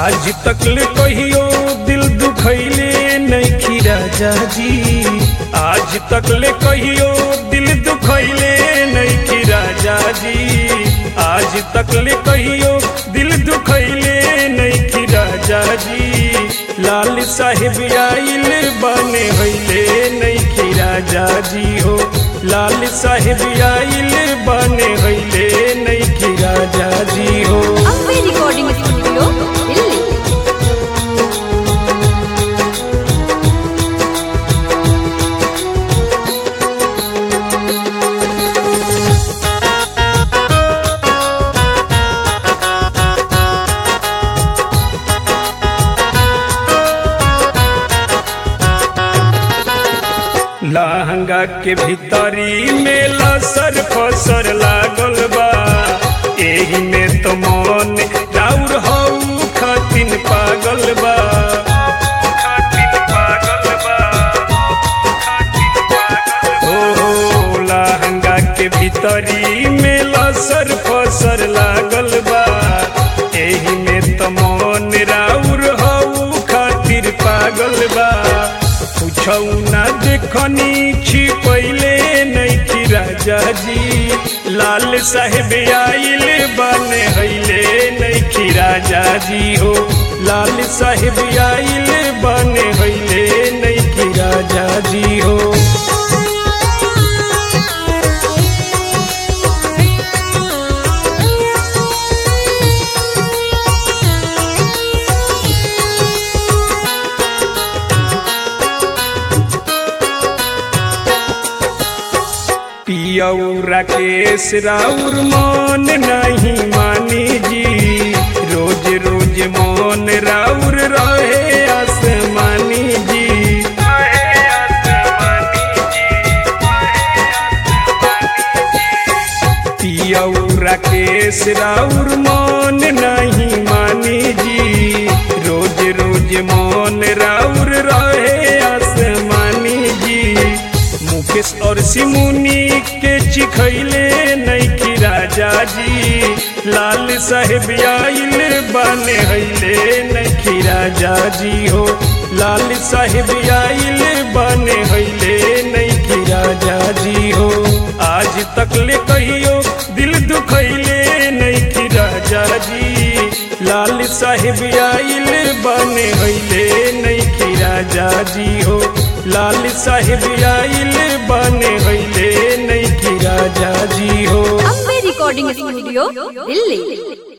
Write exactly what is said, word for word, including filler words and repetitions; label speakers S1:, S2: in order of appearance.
S1: आज तक ले कहियो दिल दुखैले नहीं राजा जी। आज तक ले कहियो दिल दुखैले नहीं राजा जी। आज तक ले कहियो दिल दुखैले नहीं राजा जी। लाल साहेब आइल बने हईले नहीं राजा जी हो। लाल साहेब आइल बने हईले नहीं राजा जी हो।
S2: Ambe recording studio Delhi.
S1: लहंगा के भीतरी में लसर फसर लागल बा। एही में तो मन राउर हऊ खातिन पागल बा। ओ लहंगा के भीतरी में लसर फसर लागल बा। एही में तो मन राउर हऊ खातिर पागल बा। पूछौ ना देखनी छिपैले नहीं राजा जी। लाल साहेब आइल बने हईले नहीं राजा जी हो। लाल साहेब आइल बने हईले नहीं राजा जी हो। पियऊ राकेश राउर मन नहीं मानी जी। रोज रोज मन राउर रहे आसमानी जी। पियऊ राकेश राउर मन नहीं मानी जी। रोज रोज मन राउर रहे आसमानी जी। मुकेश और सिमुनी के चिखैले नहीं राजा जी। लाल साहेब आइल बने हईले नहीं राजा जी हो। लाल साहेब आइल बने हईले नहीं राजा जी हो। आज तक ले कहियो दिल दुखैले नहीं राजा जी। लाल साहेब आइल बने हईले नहीं राजा जी हो। लाल साहेब आइल बने हईले नहीं राजा जी हो।
S2: Ambe recording studio Delhi.